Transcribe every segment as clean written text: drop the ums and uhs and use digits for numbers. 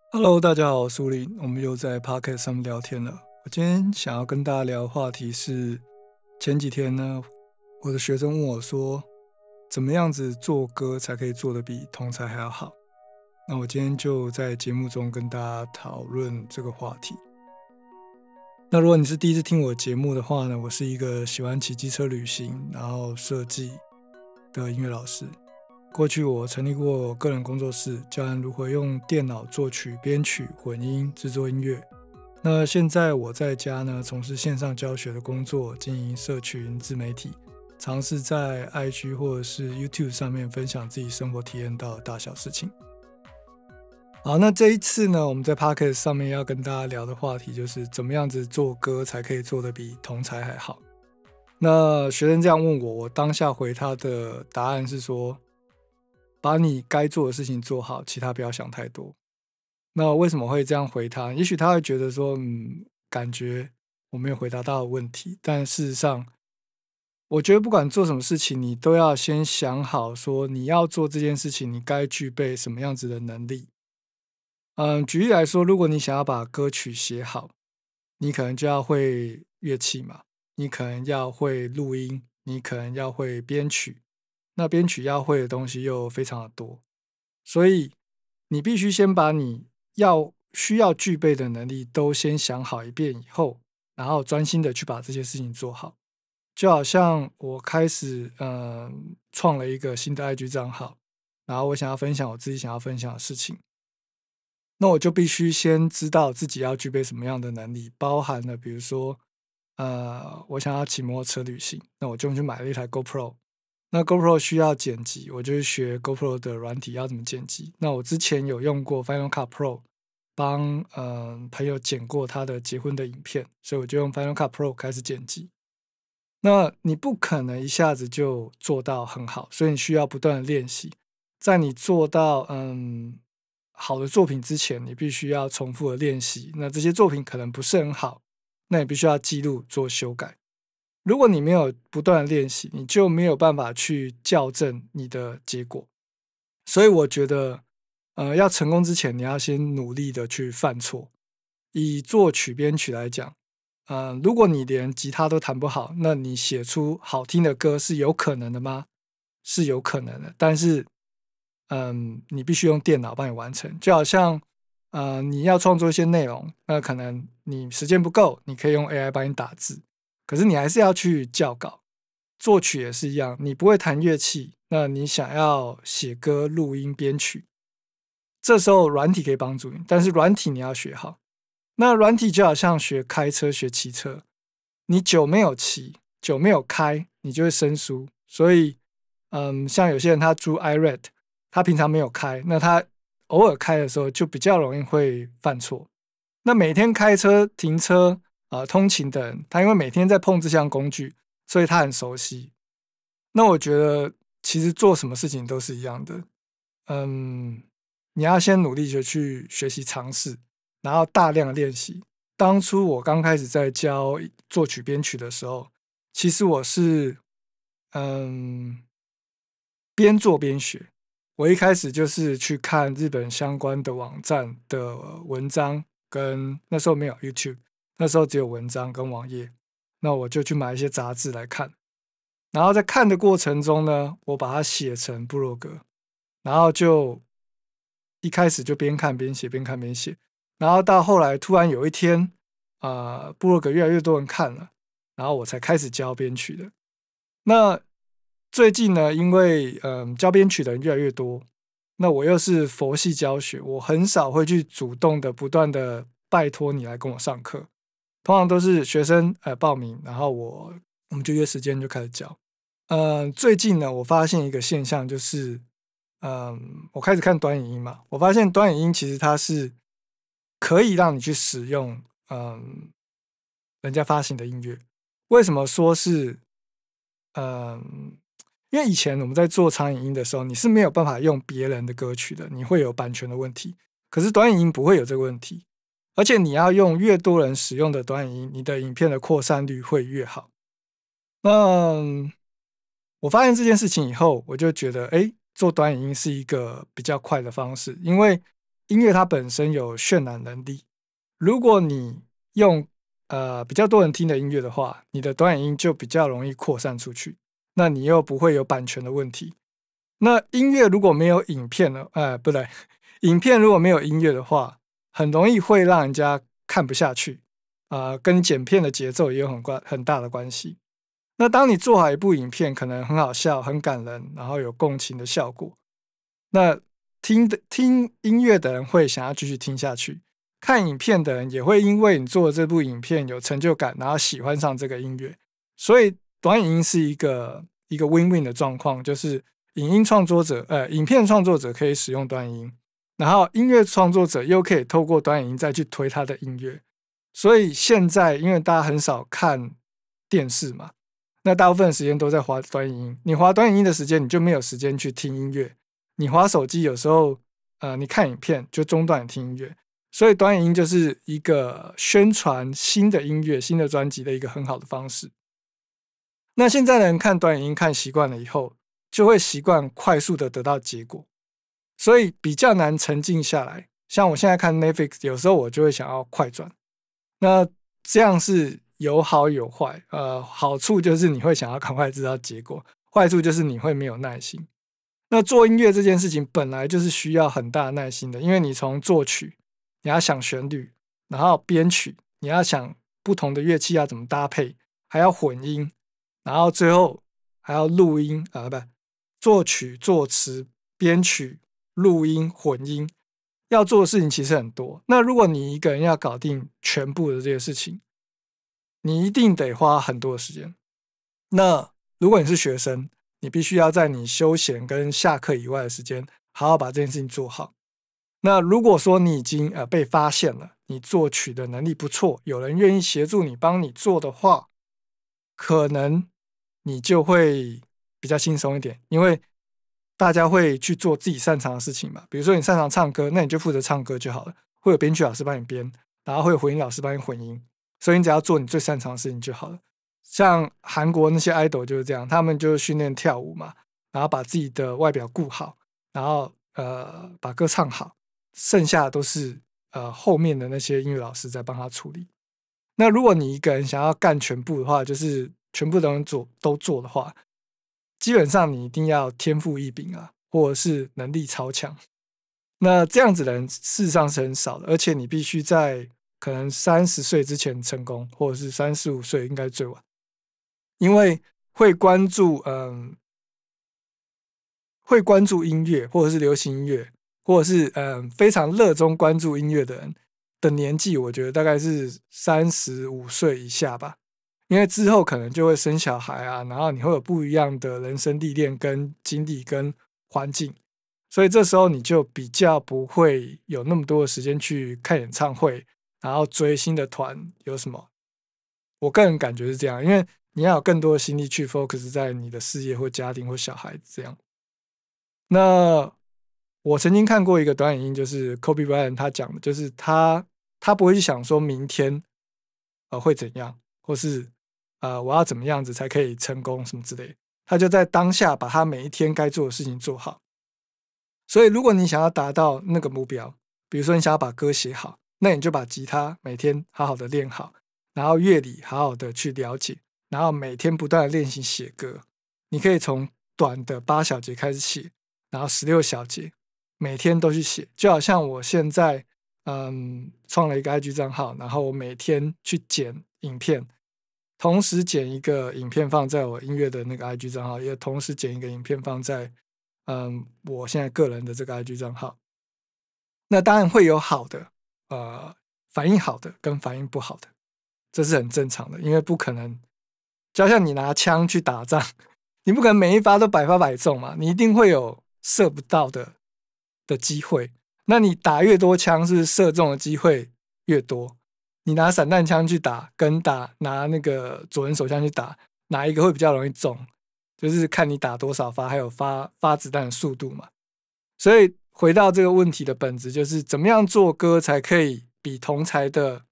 Hello，大家好，我是苏林，我们又在 Podcast 上面聊天了。我今天想要跟大家聊的话题是，前几天呢，我的学生问我说，怎么样子做歌才可以做得比同才还要好？那我今天就在节目中跟大家讨论这个话题。那如果你是第一次听我的节目的话呢，我是一个喜欢骑机车旅行，然后设计的音乐老师。过去我成立过个人工作室，教人如何用电脑作曲、编曲、混音、制作音乐。那现在我在家呢，从事线上教学的工作，经营社群自媒体，尝试在 IG 或者是 YouTube 上面分享自己生活体验到的大小事情。好，那这一次呢，我们在 Podcast 上面要跟大家聊的话题就是怎么样子做歌才可以做得比同才还好。那学生这样问我，我当下回他的答案是说，把你该做的事情做好，其他不要想太多。那为什么会这样回他？也许他会觉得说，感觉我没有回答到的问题，但事实上，我觉得不管做什么事情，你都要先想好，说你要做这件事情，你该具备什么样子的能力。举例来说，如果你想要把歌曲写好，你可能就要会乐器嘛，你可能要会录音，你可能要会编曲。那编曲要会的东西又非常的多，所以你必须先把你需要具备的能力都先想好一遍以后，然后专心的去把这些事情做好。就好像我开始创了一个新的 IG 账号，然后我想要分享我自己想要分享的事情，那我就必须先知道自己要具备什么样的能力，包含了比如说，我想要骑摩托车旅行，那我就去买了一台 GoPro。那 GoPro 需要剪辑，我就去学 GoPro 的软体要怎么剪辑。那我之前有用过 Final Cut Pro 帮朋友剪过他的结婚的影片，所以我就用 Final Cut Pro 开始剪辑。那你不可能一下子就做到很好，所以你需要不断的练习。在你做到好的作品之前，你必须要重复的练习。那这些作品可能不是很好，那你必须要记录做修改。如果你没有不断的练习，你就没有办法去校正你的结果。所以我觉得，要成功之前，你要先努力的去犯错。以作曲编曲来讲，如果你连吉他都弹不好，那你写出好听的歌是有可能的吗？是有可能的，但是，你必须用电脑帮你完成。就好像，你要创作一些内容，那可能你时间不够，你可以用 AI 帮你打字，可是你还是要去校稿。作曲也是一样，你不会弹乐器，那你想要写歌、录音、编曲，这时候软体可以帮助你，但是软体你要学好。那软体就好像学开车、学骑车，你久没有骑，久没有开，你就会生疏。所以，像有些人他租 iRent，他平常没有开，那他偶尔开的时候就比较容易会犯错。那每天开车、停车通勤的人，他因为每天在碰这项工具，所以他很熟悉。那我觉得其实做什么事情都是一样的，嗯，你要先努力的去学习尝试，然后大量的练习。当初我刚开始在教作曲编曲的时候，其实我是嗯边做边学。我一开始就是去看日本相关的网站的文章，跟那时候没有 YouTube，那时候只有文章跟网页，那我就去买一些杂志来看。然后在看的过程中呢，我把它写成部落格，然后就一开始就边看边写，边看边写，然后到后来突然有一天，部落格越来越多人看了，然后我才开始教编曲的。那最近呢，因为教编曲的人越来越多，那我又是佛系教学，我很少会去主动的、不断的拜托你来跟我上课，通常都是学生报名，然后我们就约时间就开始教。最近呢，我发现一个现象，就是，我开始看短影音嘛，我发现短影音其实它是可以让你去使用，人家发行的音乐。为什么说是，嗯，因为以前我们在做长影音的时候，你是没有办法用别人的歌曲的，你会有版权的问题。可是短影音不会有这个问题，而且你要用越多人使用的短影音，你的影片的扩散率会越好。那我发现这件事情以后，我就觉得，做短影音是一个比较快的方式，因为音乐它本身有渲染能力，如果你用比较多人听的音乐的话，你的短影音就比较容易扩散出去，那你又不会有版权的问题。那音乐如果没有影片了，不对，影片如果没有音乐的话，很容易会让人家看不下去，跟剪片的节奏也有很大的关系。那当你做好一部影片，可能很好笑、很感人，然后有共情的效果，那听音乐的人会想要继续听下去，看影片的人也会因为你做的这部影片有成就感，然后喜欢上这个音乐。所以短影音是一个 win-win 的状况，就是影片创作者可以使用短影音，然后音乐创作者又可以透过短影音再去推他的音乐。所以现在因为大家很少看电视嘛，那大部分时间都在滑短影音，你滑短影音的时间，你就没有时间去听音乐。你滑手机有时候，你看影片就中断听音乐，所以短影音就是一个宣传新的音乐、新的专辑的一个很好的方式。那现在的人看短影音看习惯了以后，就会习惯快速的得到结果，所以比较难沉静下来。像我现在看 Netflix， 有时候我就会想要快转。那这样是有好有坏，好处就是你会想要赶快知道结果，坏处就是你会没有耐心。那做音乐这件事情本来就是需要很大耐心的，因为你从作曲，你要想旋律，然后编曲，你要想不同的乐器要怎么搭配，还要混音，然后最后还要录音不，作曲、作词、编曲、录音、混音，要做的事情其实很多。那如果你一个人要搞定全部的这些事情，你一定得花很多的时间。那如果你是学生，你必须要在你休闲跟下课以外的时间，好好把这件事情做好。那如果说你已经被发现了，你作曲的能力不错，有人愿意协助你帮你做的话，可能你就会比较轻松一点，因为大家会去做自己擅长的事情嘛。比如说你擅长唱歌，那你就负责唱歌就好了，会有编曲老师帮你编，然后会有混音老师帮你混音，所以你只要做你最擅长的事情就好了。像韩国那些 idol 就是这样，他们就训练跳舞嘛，然后把自己的外表顾好，然后把歌唱好，剩下的都是后面的那些音乐老师在帮他处理。那如果你一个人想要干全部的话，就是全部的人都做的话，基本上你一定要天赋异禀啊，或者是能力超强。那这样子的人事实上是很少的，而且你必须在可能30岁之前成功，或者是35岁应该最晚。因为会关注音乐，或者是流行音乐，或者是非常热衷关注音乐的人的年纪，我觉得大概是35岁以下吧。因为之后可能就会生小孩啊，然后你会有不一样的人生历练、跟经历、跟环境，所以这时候你就比较不会有那么多的时间去看演唱会，然后追新的团有什么。我个人感觉是这样，因为你要有更多的心力去 focus 在你的事业或家庭或小孩子这样。那我曾经看过一个短影音，就是 Kobe Bryant 他讲的，就是他不会去想说明天会怎样，或是我要怎么样子才可以成功什么之类，他就在当下把他每一天该做的事情做好。所以如果你想要达到那个目标，比如说你想要把歌写好，那你就把吉他每天好好的练好，然后乐理好好的去了解，然后每天不断的练习写歌。你可以从短的8小节开始写，然后16小节，每天都去写。就好像我现在创了一个 IG 账号，然后我每天去剪影片，同时剪一个影片放在我音乐的那个 IG 账号，也同时剪一个影片放在我现在个人的这个 IG 账号。那当然会有好的，反应好的跟反应不好的，这是很正常的，因为不可能，就像你拿枪去打仗，你不可能每一发都百发百中嘛，你一定会有射不到的机会。那你打越多枪，是不是射中的机会越多？你拿散弹枪去打，跟拿那个左轮手枪去打，哪一个会比较容易中？就是看你打多少发，还有发子弹的速度嘛。所以回到这个问题的本质，就是怎么样做歌才可以比同才的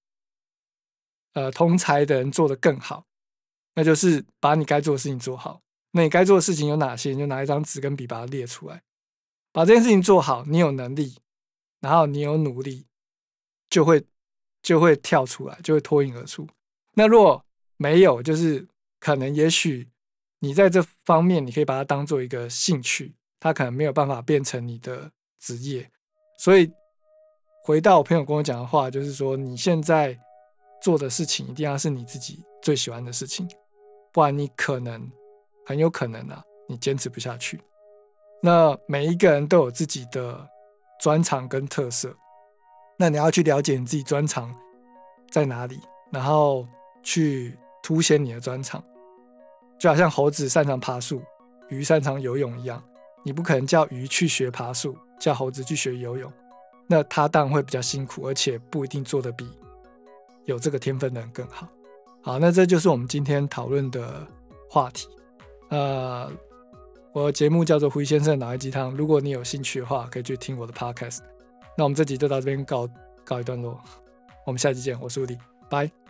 人做得更好？那就是把你该做的事情做好。那你该做的事情有哪些？你就拿一张纸跟笔把它列出来，把这件事情做好。你有能力， 然后你有努力，就会跳出来，就会脱颖而出。那如果没有，就是可能也许你在这方面你可以把它当做一个兴趣，它可能没有办法变成你的职业。所以回到我朋友跟我讲的话，就是说你现在做的事情一定要是你自己最喜欢的事情，不然你很有可能你坚持不下去。那每一个人都有自己的专长跟特色，那你要去了解你自己专长在哪里，然后去凸显你的专长。就好像猴子擅长爬树，鱼擅长游泳一样，你不可能叫鱼去学爬树，叫猴子去学游泳，那他当然会比较辛苦，而且不一定做得比有这个天分的人更好。好，那这就是我们今天讨论的话题。我的节目叫做胡先生的脑袋鸡汤，如果你有兴趣的话，可以去听我的 podcast。那我们这集就到这边告一段落，我们下期见，我是吴迪，拜。